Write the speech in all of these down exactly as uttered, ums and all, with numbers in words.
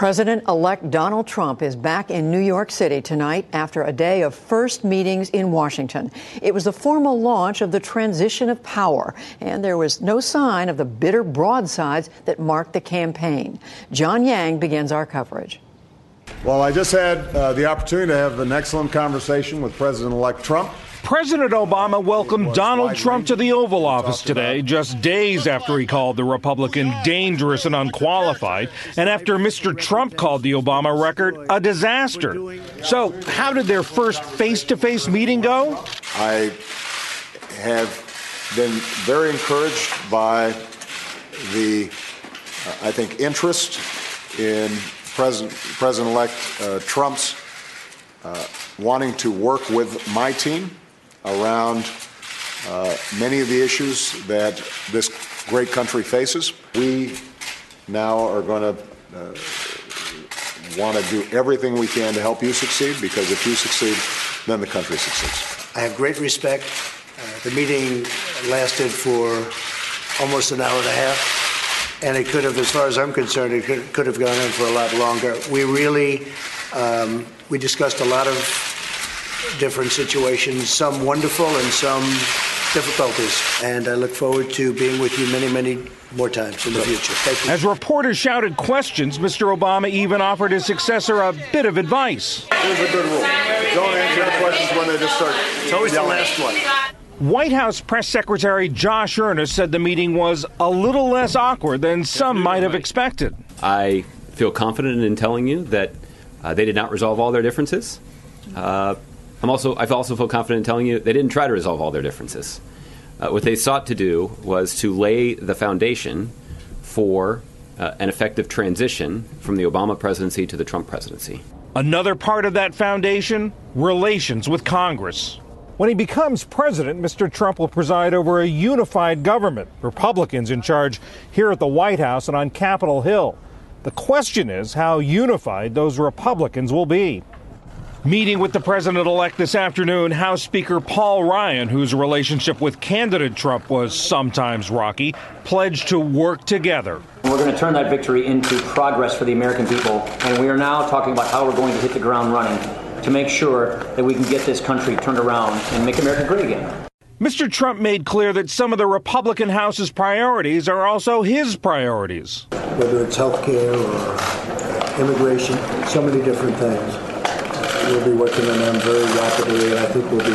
President-elect Donald Trump is back in New York City tonight after a day of first meetings in Washington. It was the formal launch of the transition of power, and there was no sign of the bitter broadsides that marked the campaign. John Yang begins our coverage. Well, I just had uh, the opportunity to have an excellent conversation with President-elect Trump. President Obama welcomed Donald Trump to the Oval Office today, just days after he called the Republican dangerous and unqualified, and after Mister Trump called the Obama record a disaster. So how did their first face-to-face meeting go? I have been very encouraged by the, uh, I think, interest in President, President-elect uh, Trump's uh, wanting to work with my team around uh, many of the issues that this great country faces. We now are going to uh, want to do everything we can to help you succeed, because if you succeed, then the country succeeds. I have great respect. Uh, the meeting lasted for almost an hour and a half, and it could have, as far as I'm concerned, it could, could have gone on for a lot longer. We really, um, we discussed a lot of different situations, some wonderful and some difficulties. And I look forward to being with you many, many more times in the future. Thank you. As reporters shouted questions, Mister Obama even offered his successor a bit of advice. Here's a good rule. Don't answer the questions when they just start. It's always yelling. the last one. White House Press Secretary Josh Earnest said the meeting was a little less awkward than some might have expected. I feel confident in telling you that uh, they did not resolve all their differences. Uh, I'm also, I also feel confident in telling you they didn't try to resolve all their differences. Uh, what they sought to do was to lay the foundation for uh, an effective transition from the Obama presidency to the Trump presidency. Another part of that foundation, relations with Congress. When he becomes president, Mister Trump will preside over a unified government, Republicans in charge here at the White House and on Capitol Hill. The question is how unified those Republicans will be. Meeting with the president-elect this afternoon, House Speaker Paul Ryan, whose relationship with candidate Trump was sometimes rocky, pledged to work together. We're going to turn that victory into progress for the American people, and we are now talking about how we're going to hit the ground running to make sure that we can get this country turned around and make America great again. Mister Trump made clear that some of the Republican House's priorities are also his priorities. Whether it's health care or immigration, so many different things. We'll be working on them very rapidly, and I think we'll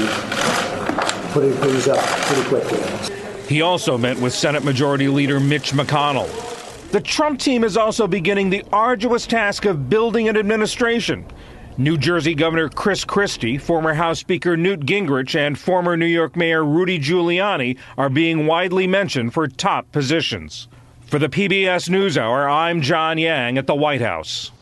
be putting things up pretty quickly. He also met with Senate Majority Leader Mitch McConnell. The Trump team is also beginning the arduous task of building an administration. New Jersey Governor Chris Christie, former House Speaker Newt Gingrich, and former New York Mayor Rudy Giuliani are being widely mentioned for top positions. For the P B S NewsHour, I'm John Yang at the White House.